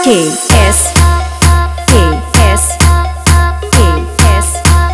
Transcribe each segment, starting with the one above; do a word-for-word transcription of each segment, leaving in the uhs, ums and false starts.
K S K S K S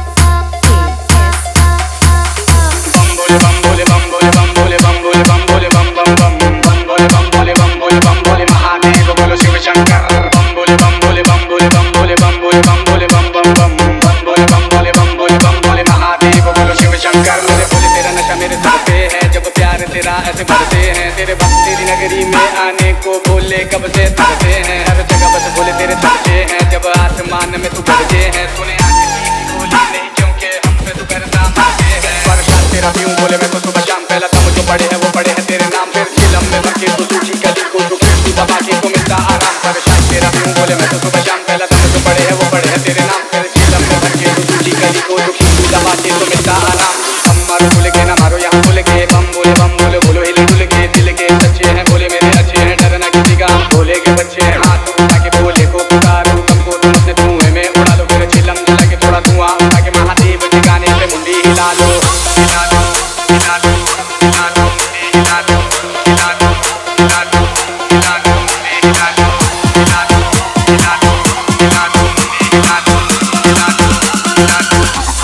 Bambole bambole bambole bambole bambole bam bam bam bambole bambole bambole bambole Mahadev bolo Shiv Shankar bambole bambole bambole bambole bambole bambole bam bam bam bambole bambole bambole bambole Mahadev bolo Shiv Shankar मेरे बोले तेरा नशा मेरे sir पे है जब प्यार तेरा ऐसे बढ़ते हैं तेरे भक्त तेरी नगरी में आने को बोले कब से तरसे हैं हर जगह बस बोले तेरे चर्चे हैं जब आसमान में तू गरजे हैं तूने आके की बोली नहीं क्योंकि हम पे तू करता मारते हैं वर्षा तेरा पीऊं बोले मैं तो सुबह शाम पहला दम जो पड़े हैं वो पड़े हैं तेरे नाम फिर चिलम में भर के तू सूखी गली को जो तू दबा के तो मिलता आराम वर्षा तेरा पीऊं बोले मैं तो सुबह शाम पहला दम जो पड़े हैं वो पड़े हैं तेरे नाम फिर चिलम में भर के तू सूखी गली को जो तू दबा के तो मिलता आराम हम मारो बोले के ना मारो यहाँ बोले के बम बोले बम बोले बोलो हिले बोले के दिल के सच्चे हैं बोले मेरे अच्छे हैं डरना किसी का बोले के बच्चे हैं हाथ उठा के बोले को पुकारो तुमको तुम अपने धुएं में उड़ा लो फिर चिलम जला के थोड़ा धुआं उठा के महादेव के गाने पे मुंडी हिला लो हिला लो हिला लो हिला लो हिला लो हिला लो हिला लो हिला लो हिला लो हिला लो हिला लो हिला लो हिला लो हिला लो हिला लो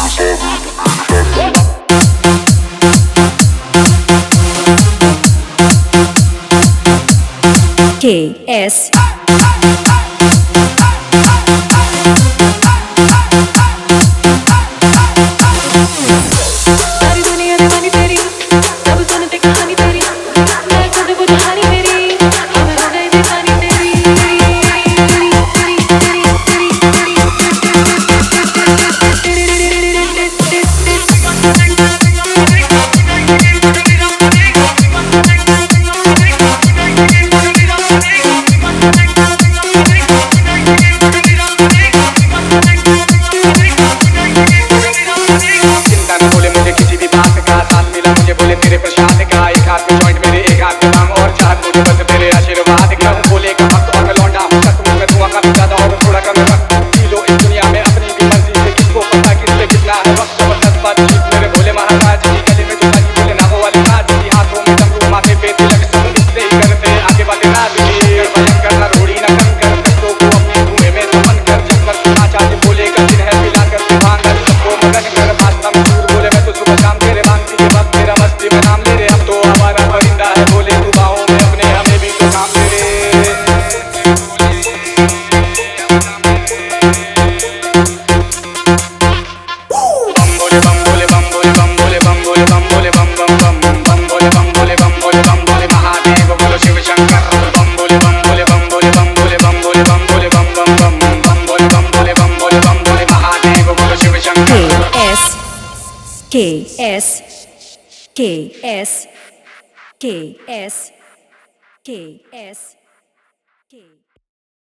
K S सारी दुनिया दीवानी तेरी सब सुनते कहानी तेरी मैं खुद को जानी तेरी मैं हो गई दीवानी तेरी तेरी तेरी चिंता न बोले मुझे किसी भी बात का साथ मिला मुझे बोले तेरे प्रसाद का एक हाथ में जॉइंट मेरे एक हाथ में बाम और चाहत मुझे बस तेरे आशीर्वाद का हूँ बोले का भक्त और लौंडा हूँ सच में धुआं का भी ज्यादा और थोड़ा कम वक्त जी लो इस दुनिया में अपनी भी मर्जी से किसको पता किस पे कितना है वक्त जबरदस्त बातचीत मेरे बोले महाराज की गले में जो साजी बोले ना वो वाली राज की हाथों में डमरू माथे पे तिलक सब उठते ही करते आगे बातें राज की भजन करना रोड़ी न कम कर कष्टों को अपने धुएं में दफन कर जिस पर सुना चाहे बोले का दिन है मिला कर भांग कर सबको मगन कर भाषा में दूर बोले मैं तो सुबह शाम तेरे मांगती के वक्त तेरा मस्ती में नाम ले रहे हम तो हमारा परिंदा है बोले तू बाहों में अपने हमें भी तो काम दे रे बम बोले बम बोले बम बोले बम बोले बम बोले बम बोले बम बम बम बम बोले बम बोले बम बोले बम बोले महादेव बोलो शिव शंकर बम बोले बम बोले बम बोले बम बोले बम बोले बम बोले बम बम बम बम बोले बम बोले बम बोले बम बोले महादेव बोलो Shiv Shankar K S K S K S K S K S K